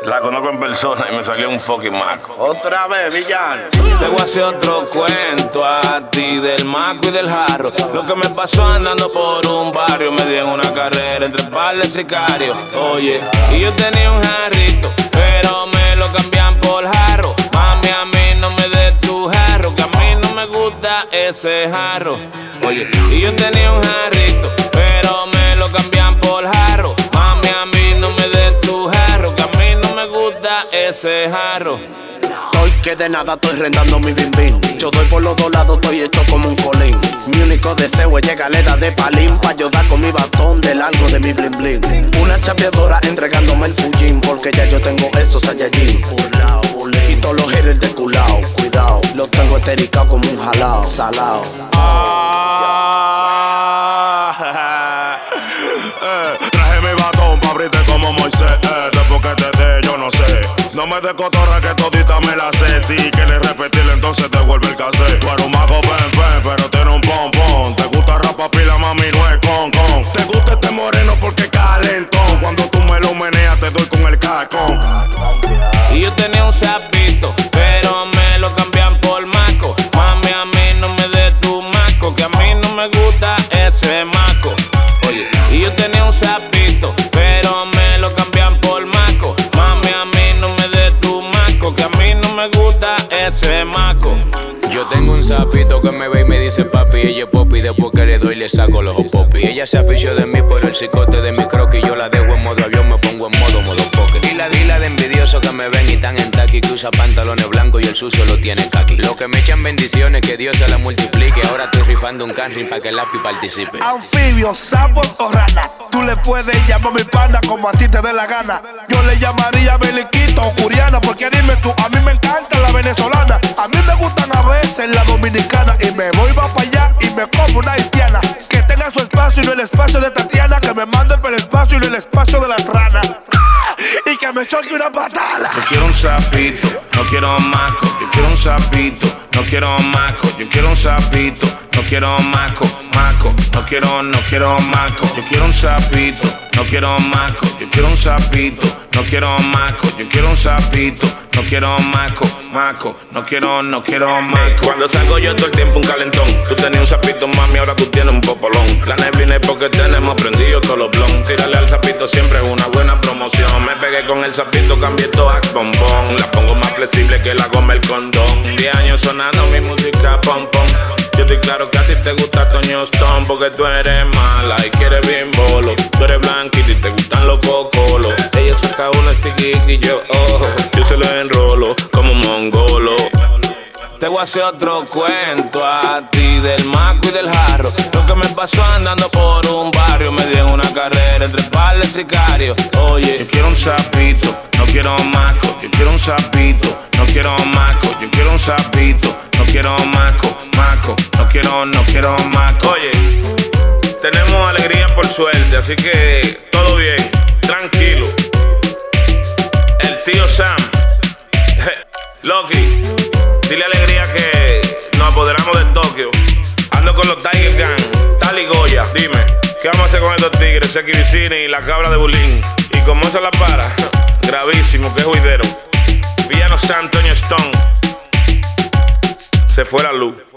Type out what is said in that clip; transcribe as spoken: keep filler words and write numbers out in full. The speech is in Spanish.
La conozco en persona y me salió un fucking maco. Otra vez, villano. Te voy a hacer otro cuento a ti del maco y del jarro. Lo que me pasó andando por un barrio, me di en una carrera entre par de sicarios. Oye, y yo tenía un jarrito, pero me lo cambian por jarro. Mami, a mí no me des tu jarro, que a mí no me gusta ese jarro. Oye, y yo tenía un jarrito, pero me lo cambian por jarro. Mami, a mí no me des tu jarro, que a mí no me gusta ese jarro. Estoy que de nada estoy rendando mi bim bim. Yo doy por los dos lados, estoy hecho como un colín. Mi único deseo es llegar a la edad de palín, pa' yo dar con mi batón de largo de mi bling bling. Una chapeadora entregándome el fullín, porque ya yo tengo esos Saiyajin. Y todos los haters de culao, cuidado, los tengo estericados como un jalao, salao. Ah, eh, traje mi batón pa' abrirte como Moisés. Eh, después que te dé, yo no sé. No me des cotorra que todita me la sé. Si quieres repetirla, entonces te vuelve el cassette. Tú eres un mago pen pen, pero tiene un pompón. Te gusta rapa pila, mami, no es con con. Te gusta este moreno porque calentón. Cuando tú me lo meneas, te doy con el cacón. Y yo tenía un sapito, pero me lo cambian por maco. Mami, a mí no me des tu maco, que a mí no me gusta ese maco. Oye, y yo tenía un sapito, pero me lo cambian por maco. Mami, a mí no me des tu maco, que a mí no me gusta ese maco. Yo tengo un sapito que me ve y me dice papi, ella es popi, después que le doy le saco los ojos popi. Ella se afició de mí por el cicote de mi croquis, yo la dejo en modo avión, me pongo en modo modo foque. Y la dila de envidiosos que me ven y tan en taqui, que usa pantalones blancos y el sucio lo tiene kaki. Lo que me echan bendiciones, que Dios se la multiplique. Ahora estoy rifando un canry pa' que el lápiz participe. Anfibios, sapos o ranas, tú le puedes llamar mi pana como a ti te dé la gana. Yo le llamaría Beliquito o Curiana, porque dime tú, a mí me encanta la venezolana. A mí me gustan a veces la dominicana, y me voy va para allá y me como una haitiana. Que tenga su espacio y no el espacio de Tatiana, que me mande por el espacio y no el espacio de las ranas. Y que me choque una patada. Yo quiero un sapito, no quiero maco. Yo quiero un sapito, no quiero maco. Yo quiero un sapito, no quiero maco, maco. No quiero, no quiero maco. Yo quiero un sapito, no quiero maco. Yo quiero un sapito, no quiero maco. Yo quiero un sapito, no quiero maco, maco. No quiero, no quiero maco. Cuando salgo yo todo el tiempo un calentón. Tú tenías un sapito, mami, ahora tú tienes un popolón. La neblina es porque tenemos prendido todos los blon. Tírale al sapito siempre es una buena promoción. Me pegué con el sapito, cambié todo a bombón. La pongo más flexible que la goma el condón. Diez años sonando mi música pom pom. Yo estoy claro que a ti te gusta Toño Stone, porque tú eres mala y quieres bien bolo. Tú eres blanquito y te gustan los cocolos. Ella saca una sticky y yo, oh, yo se lo enrolo como un mongolo. Te voy a hacer otro cuento a ti del maco y del jarro. Lo que me pasó andando por un barrio, me di en una carrera entre par de sicarios. Oye, yo quiero un sapito, no quiero maco. Yo quiero un sapito, no quiero maco. Yo quiero un sapito, no quiero maco, maco. No quiero, no quiero maco. Oye, tenemos alegría por suerte, así que todo bien, tranquilo. El tío Sam, Loki, dile alegría que nos apoderamos de Tokio. Ando con los Tiger Gang, Tal y Goya. Dime, ¿qué vamos a hacer con estos tigres? Seki Vicini y la cabra de Bulín. Y como se la para, gravísimo, que es juidero. Villano San Antonio Stone. Se fue la luz.